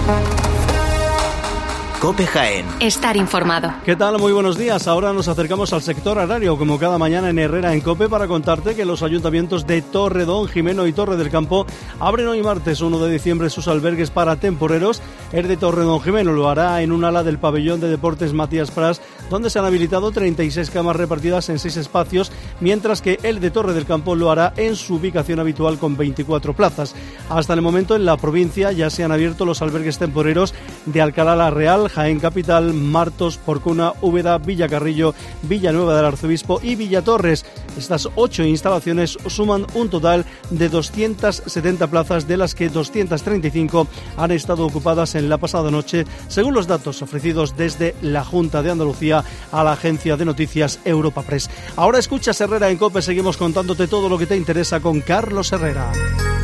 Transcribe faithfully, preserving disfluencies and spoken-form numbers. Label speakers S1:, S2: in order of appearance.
S1: COPE Jaén.
S2: Estar informado.
S3: ¿Qué tal? Muy buenos días. Ahora nos acercamos al sector agrario, como cada mañana en Herrera en COPE, para contarte que los ayuntamientos de Torredón, Jimeno y Torre del Campo abren hoy martes uno de diciembre sus albergues para temporeros. El de Torredón Jimeno lo hará en un ala del pabellón de deportes Matías Prats, donde se han habilitado treinta y seis camas repartidas en seis espacios, mientras que el de Torre del Campo lo hará en su ubicación habitual con veinticuatro plazas. Hasta el momento en la provincia ya se han abierto los albergues temporeros de Alcalá la Real, Jaén Capital, Martos, Porcuna, Úbeda, Villacarrillo, Villanueva del Arzobispo y Villatorres. Estas ocho instalaciones suman un total de doscientas setenta plazas, de las que doscientas treinta y cinco han estado ocupadas en la pasada noche, según los datos ofrecidos desde la Junta de Andalucía a la agencia de noticias Europa Press. Ahora escuchas Herrera en COPE, seguimos contándote todo lo que te interesa con Carlos Herrera.